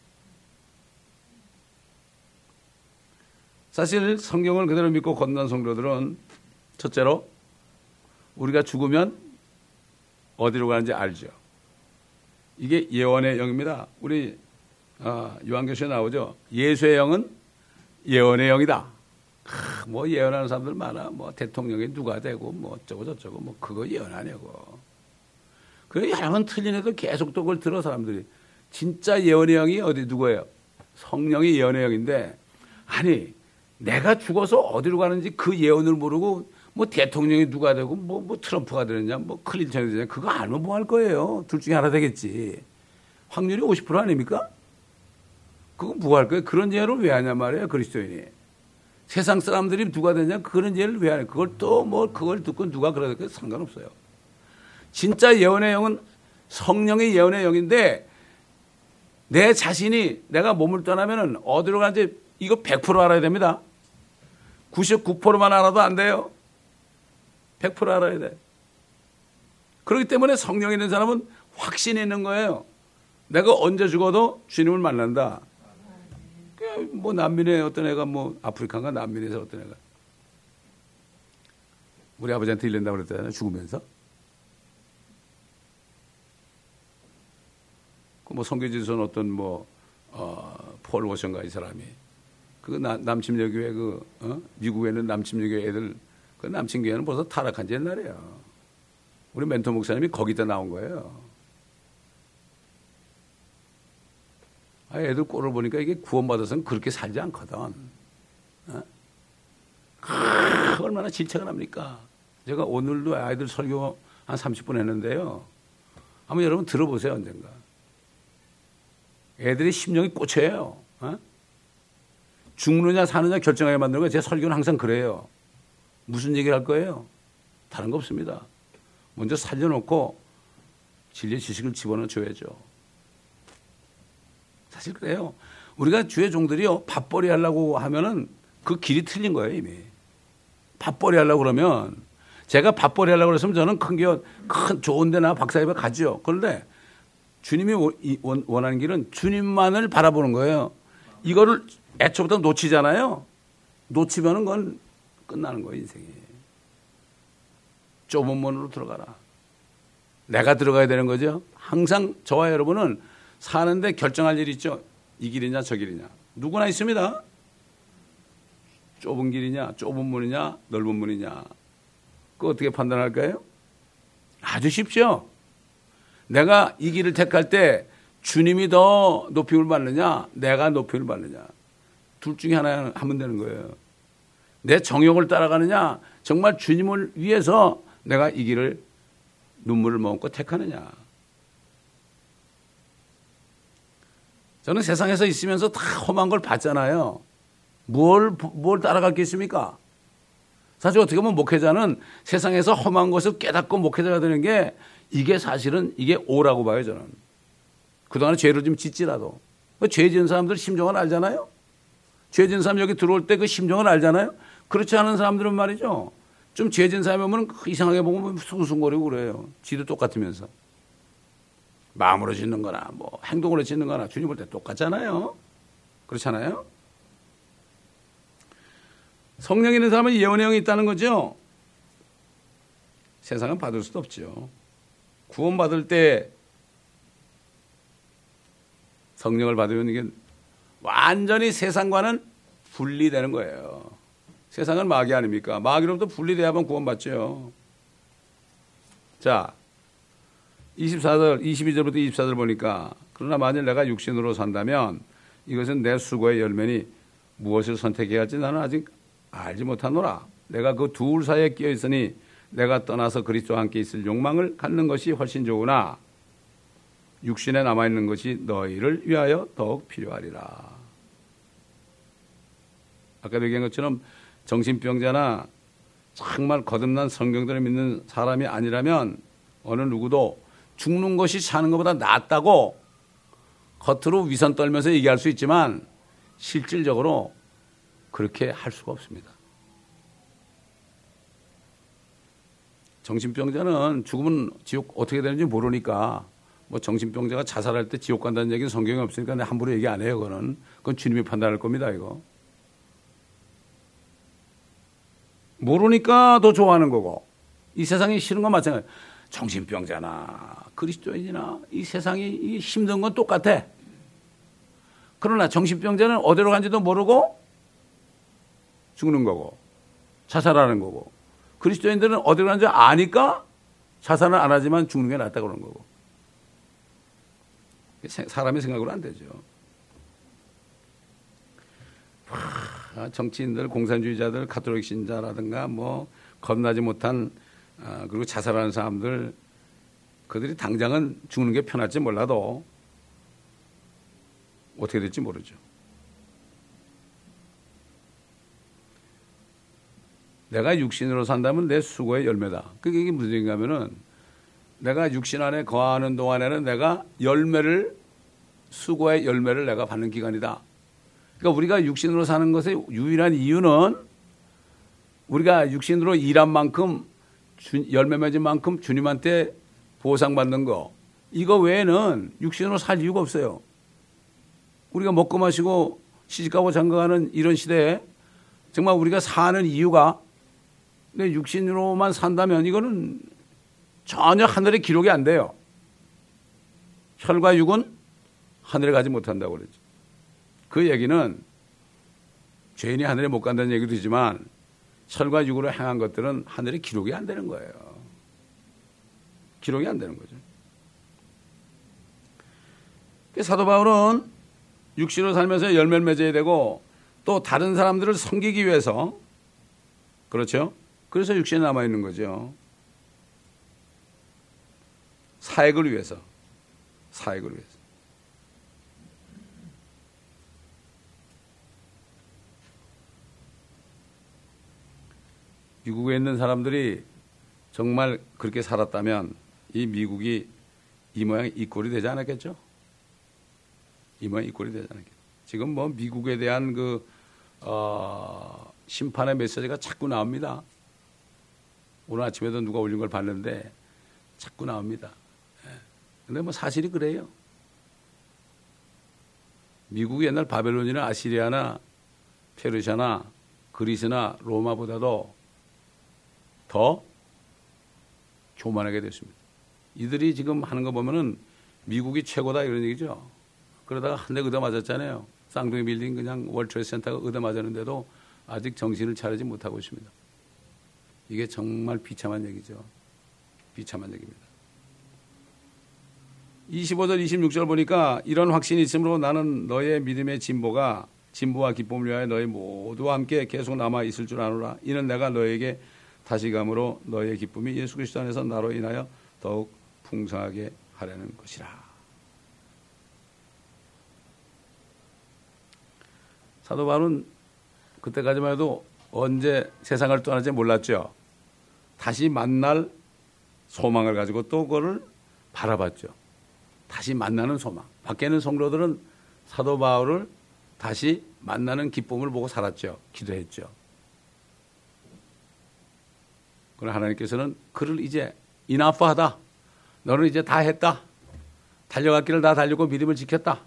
S1: 사실 성경을 그대로 믿고 거듭난 성도들은 첫째로 우리가 죽으면 어디로 가는지 알죠. 이게 예언의 영입니다. 우리 아, 요한계시에 나오죠. 예수의 영은 예언의 영이다. 아, 뭐 예언하는 사람들 많아. 뭐 대통령이 누가 되고 뭐 어쩌고 저쩌고 뭐 그거 예언하냐고. 그 영은 틀린 애도 계속 또 그걸 들어 사람들이. 진짜 예언의 영이 어디 누구예요? 성령이 예언의 영인데 아니 내가 죽어서 어디로 가는지 그 예언을 모르고 뭐 대통령이 누가 되고 뭐, 뭐 트럼프가 되느냐 뭐 클린턴이 되느냐 그거 알면 뭐 할 거예요. 둘 중에 하나 되겠지. 확률이 오십 퍼센트 아닙니까? 그거 뭐 할 거예요? 그런 예언을 왜 하냐 말이에요. 그리스도인이. 세상 사람들이 누가 되냐 그런 예언을 왜 하냐. 그걸 또 뭐 그걸 듣고 누가 그러야 될까 상관없어요. 진짜 예언의 영은 성령의 예언의 영인데 내 자신이 내가 몸을 떠나면은 어디로 가는지 이거 백 퍼센트 알아야 됩니다. 구십구 퍼센트만 알아도 안 돼요. 백 퍼센트 알아야 돼. 그렇기 때문에 성령이 있는 사람은 확신이 있는 거예요. 내가 언제 죽어도 주님을 만난다. 뭐 난민의 어떤 애가 뭐 아프리카인가 난민에서 어떤 애가 우리 아버지한테 일낸다고 그랬잖아요. 죽으면서. 그 뭐 선교지선 어떤 뭐 어, 폴 워션가 이 사람이 그 남침여교회 그 어? 미국에 있는 남침여교회 애들 그 남침교회는 벌써 타락한 지 옛날이에요. 우리 멘토 목사님이 거기다 나온 거예요. 아, 애들 꼴을 보니까 이게 구원받아서는 그렇게 살지 않거든. 어? 아, 얼마나 질책을 합니까? 제가 오늘도 아이들 설교 한 삼십 분 했는데요. 한번 여러분 들어보세요, 언젠가. 애들의 심령이 꽂혀요. 어? 죽느냐 사느냐 결정하게 만드는 거예요. 제 설교는 항상 그래요. 무슨 얘기를 할 거예요? 다른 거 없습니다. 먼저 살려놓고 진리의 지식을 집어넣어 줘야죠. 사실 그래요. 우리가 주의 종들이요. 밥벌이 하려고 하면은 그 길이 틀린 거예요, 이미. 밥벌이 하려고 그러면 제가 밥벌이 하려고 그랬으면 저는 큰 게, 큰 좋은 데나 박사집에 가죠. 그런데 주님이 원하는 길은 주님만을 바라보는 거예요. 이거를 애초부터 놓치잖아요. 놓치면은 그건 끝나는 거예요, 인생이. 좁은 문으로 들어가라. 내가 들어가야 되는 거죠. 항상 저와 여러분은 사는데 결정할 일이 있죠. 이 길이냐 저 길이냐. 누구나 있습니다. 좁은 길이냐 좁은 문이냐 넓은 문이냐. 그거 어떻게 판단할까요? 아주 쉽죠. 내가 이 길을 택할 때 주님이 더 높임을 받느냐 내가 높임을 받느냐. 둘 중에 하나 하면 되는 거예요. 내 정욕을 따라가느냐 정말 주님을 위해서 내가 이 길을 눈물을 머금고 택하느냐. 저는 세상에서 있으면서 다 험한 걸 봤잖아요. 뭘, 뭘 따라갈 게 있습니까? 사실 어떻게 보면 목회자는 세상에서 험한 것을 깨닫고 목회자가 되는 게 이게 사실은 이게 오라고 봐요, 저는. 그동안에 죄를 좀 짓지라도. 죄 지은 사람들 심정을 알잖아요. 죄 지은 사람 여기 들어올 때 그 심정을 알잖아요. 그렇지 않은 사람들은 말이죠. 좀 죄 지은 사람이 오면 이상하게 보면 숭숭거리고 그래요. 지도 똑같으면서. 마음으로 짓는 거나 뭐 행동으로 짓는 거나 주님 볼 때 똑같잖아요. 그렇잖아요. 성령 있는 사람은 예언의 영이 있다는 거죠. 세상은 받을 수도 없죠. 구원받을 때 성령을 받으면 이게 완전히 세상과는 분리되는 거예요. 세상은 마귀 아닙니까? 마귀로부터 분리돼야만 구원받죠. 자, 이십사 절, 이십이 절부터 이십사 절 보니까 그러나 만일 내가 육신으로 산다면 이것은 내 수고의 열매니 무엇을 선택해야 할지 나는 아직 알지 못하노라. 내가 그 둘 사이에 끼어 있으니 내가 떠나서 그리스도와 함께 있을 욕망을 갖는 것이 훨씬 좋으나 육신에 남아있는 것이 너희를 위하여 더욱 필요하리라. 아까 얘기한 것처럼 정신병자나 정말 거듭난 성경들을 믿는 사람이 아니라면 어느 누구도 죽는 것이 사는 것보다 낫다고 겉으로 위선 떨면서 얘기할 수 있지만 실질적으로 그렇게 할 수가 없습니다. 정신병자는 죽으면 지옥 어떻게 되는지 모르니까 뭐 정신병자가 자살할 때 지옥 간다는 얘기는 성경에 없으니까 내가 함부로 얘기 안 해요. 그거는 그건 주님이 판단할 겁니다. 이거 모르니까 더 좋아하는 거고 이 세상이 싫은 건 마찬가지예요. 정신병자나 그리스도인이나 이 세상이 힘든 건 똑같아. 그러나 정신병자는 어디로 간지도 모르고 죽는 거고 자살하는 거고 그리스도인들은 어디로 간지 아니까 자살은 안 하지만 죽는 게 낫다 그러는 거고 사람의 생각으로 안 되죠. 정치인들, 공산주의자들, 가톨릭 신자라든가 뭐 겁나지 못한 그리고 자살하는 사람들 그들이 당장은 죽는 게 편할지 몰라도 어떻게 될지 모르죠. 내가 육신으로 산다면 내 수고의 열매다. 그게 이게 무슨 얘기인가 하면은 내가 육신 안에 거하는 동안에는 내가 열매를 수고의 열매를 내가 받는 기간이다. 그러니까 우리가 육신으로 사는 것의 유일한 이유는 우리가 육신으로 일한 만큼 열매 맺은 만큼 주님한테 보상받는 거 이거 외에는 육신으로 살 이유가 없어요. 우리가 먹고 마시고 시집가고 장가가는 이런 시대에 정말 우리가 사는 이유가 육신으로만 산다면 이거는 전혀 하늘에 기록이 안 돼요. 혈과 육은 하늘에 가지 못한다고 그러죠. 그 얘기는 죄인이 하늘에 못 간다는 얘기도 있지만 혈과 육으로 행한 것들은 하늘에 기록이 안 되는 거예요. 기록이 안 되는 거죠. 사도 바울은 육신으로 살면서 열매를 맺어야 되고 또 다른 사람들을 섬기기 위해서 그렇죠? 그래서 육신에 남아있는 거죠. 사역을 위해서 사역을 위해서 미국에 있는 사람들이 정말 그렇게 살았다면 이 미국이 이 모양 이 꼴이 되지 않았겠죠? 이 모양 이 꼴이 되지 않았겠죠? 지금 뭐 미국에 대한 그 어, 심판의 메시지가 자꾸 나옵니다. 오늘 아침에도 누가 올린 걸 봤는데 자꾸 나옵니다. 근데 뭐 사실이 그래요. 미국이 옛날 바벨론이나 아시리아나 페르시아나 그리스나 로마보다도 더 교만하게 됐습니다. 이들이 지금 하는 거 보면은 미국이 최고다 이런 얘기죠. 그러다가 한 대 얻어 맞았잖아요. 쌍둥이 빌딩 그냥 월트레이드 센터가 얻어 맞았는데도 아직 정신을 차리지 못하고 있습니다. 이게 정말 비참한 얘기죠. 비참한 얘기입니다. 이십오 절 이십육 절 보니까 이런 확신이 있으므로 나는 너의 믿음의 진보가 진보와 기쁨을 위하여 너희 모두와 함께 계속 남아 있을 줄 아노라. 이는 내가 너에게 다시감으로 너의 기쁨이 예수 그리스도 안에서 나로 인하여 더욱 풍성하게 하려는 것이라. 사도 바울은 그때까지만 해도 언제 세상을 떠날지 몰랐죠. 다시 만날 소망을 가지고 또 그거를 바라봤죠. 다시 만나는 소망. 밖에 있는 성도들은 사도 바울을 다시 만나는 기쁨을 보고 살았죠. 기도했죠. 그러나 하나님께서는 그를 이제 인아프하다. 너는 이제 다 했다. 달려갈 길을 다 달리고 믿음을 지켰다.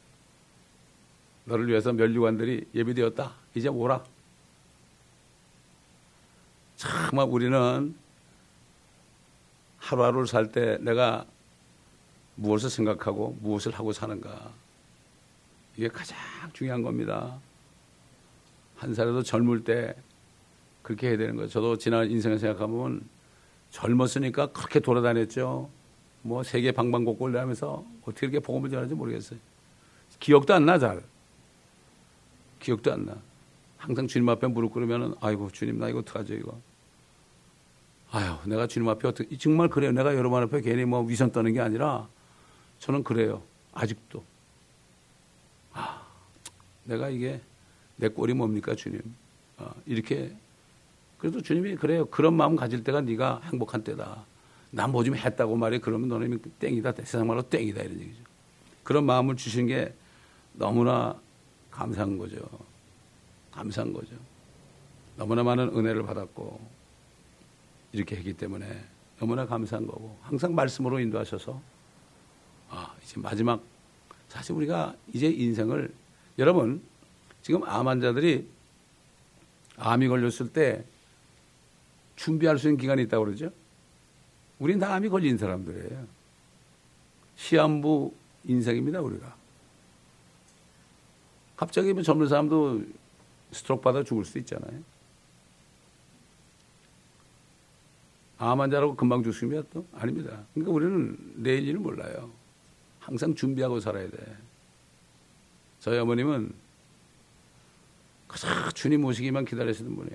S1: 너를 위해서 면류관들이 예비되었다. 이제 오라. 정말 우리는 하루하루를 살 때 내가 무엇을 생각하고 무엇을 하고 사는가. 이게 가장 중요한 겁니다. 한 살에도 젊을 때 그렇게 해야 되는 거예요. 저도 지난 인생을 생각하면 젊었으니까 그렇게 돌아다녔죠. 뭐 세계 방방곡곡을 하면서 어떻게 이렇게 복음을 전하는지 모르겠어요. 기억도 안 나, 잘. 기억도 안 나. 항상 주님 앞에 무릎 꿇으면은 아이고 주님 나 이거 어떡하죠 이거. 아유 내가 주님 앞에 어떻게 정말 그래요. 내가 여러분 앞에 괜히 뭐 위선 떠는 게 아니라 저는 그래요. 아직도. 아 내가 이게 내 꼴이 뭡니까 주님. 아, 이렇게 그래도 주님이 그래요. 그런 마음 가질 때가 네가 행복한 때다. 난 뭐 좀 했다고 말해. 그러면 너는 땡이다. 세상 말로 땡이다 이런 얘기죠. 그런 마음을 주신 게 너무나 감사한 거죠. 감사한 거죠. 너무나 많은 은혜를 받았고 이렇게 했기 때문에 너무나 감사한 거고 항상 말씀으로 인도하셔서 아 이제 마지막 사실 우리가 이제 인생을 여러분 지금 암 환자들이 암이 걸렸을 때 준비할 수 있는 기간이 있다고 그러죠. 우린 다 암이 걸린 사람들이에요. 시한부 인생입니다 우리가. 갑자기 뭐 젊은 사람도 스트로크 받아 죽을 수 있잖아요. 암 환자라고 금방 죽습니까 또? 아닙니다. 그러니까 우리는 내일 일을 몰라요. 항상 준비하고 살아야 돼. 저희 어머님은 가장 주님 오시기만 기다리시는 분이에요.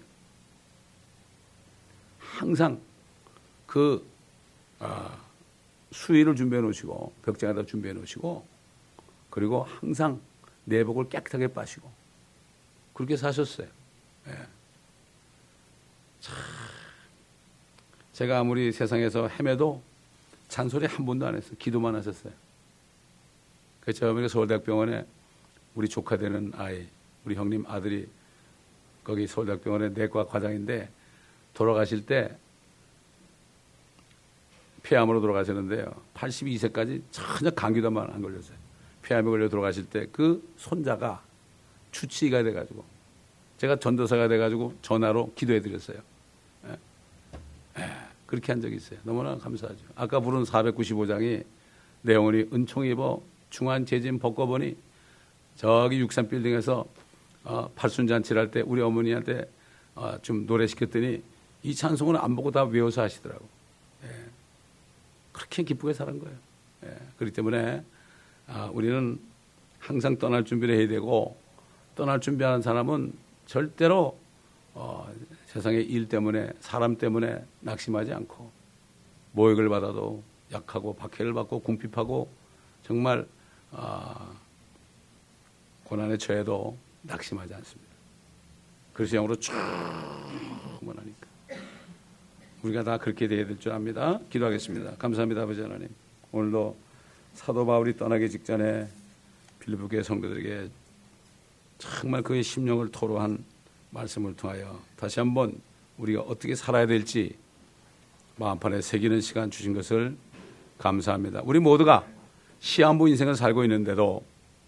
S1: 항상 그 아, 수의를 준비해 놓으시고 벽장에다 준비해 놓으시고 그리고 항상 내복을 깨끗하게 빠시고 그렇게 사셨어요. 예. 참 제가 아무리 세상에서 헤매도 잔소리 한 번도 안 했어요. 기도만 하셨어요. 그래서 처음에 서울대학병원에 우리 조카 되는 아이, 우리 형님 아들이 거기 서울대학병원의 내과 과장인데 돌아가실 때 폐암으로 돌아가셨는데요. 팔십이 세까지 전혀 감기도만 안 걸렸어요. 폐암에 걸려 돌아가실 때 그 손자가 주치의가 돼가지고 제가 전도사가 돼가지고 전화로 기도해드렸어요. 예. 예. 그렇게 한 적이 있어요. 너무나 감사하죠. 아까 부른 사백구십오 장이 내 영혼이 은총 입어 중한 재진 벗고보니 저기 육삼 빌딩에서 어, 팔순잔치를 할 때 우리 어머니한테 어, 좀 노래 시켰더니 이 찬송은 안 보고 다 외워서 하시더라고. 예. 그렇게 기쁘게 살은 거예요. 예. 그렇기 때문에 아, 우리는 항상 떠날 준비를 해야 되고 떠날 준비하는 사람은 절대로 어, 세상의 일 때문에 사람 때문에 낙심하지 않고 모욕을 받아도 약하고 박해를 받고 궁핍하고 정말 어, 고난에 처해도 낙심하지 않습니다. 그래서 영으로 충만하니까 우리가 다 그렇게 되어야 될 줄 압니다. 기도하겠습니다. 감사합니다. 아버지 하나님. 오늘도 사도 바울이 떠나기 직전에 빌립보 교회 성도들에게 정말 그의 심령을 토로한 말씀을 통하여 다시 한번 우리가 어떻게 살아야 될지 마음판에 새기는 시간 주신 것을 감사합니다. 우리 모두가 시한부 인생을 살고 있는데도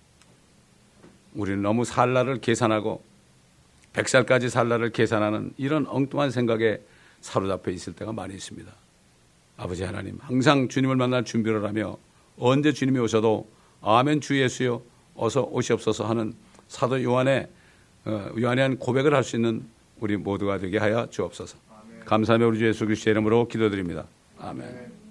S1: 우리는 너무 살 날을 계산하고 백 살까지 살 날을 계산하는 이런 엉뚱한 생각에 사로잡혀 있을 때가 많이 있습니다. 아버지 하나님, 항상 주님을 만날 준비를 하며 언제 주님이 오셔도 아멘 주 예수여 어서 오시옵소서 하는 사도 요한의 어, 요한에 한 고백을 할 수 있는 우리 모두가 되게 하여 주옵소서. 아멘. 감사하며 우리 주 예수 그리스도의 이름으로 기도드립니다. 아멘. 아멘.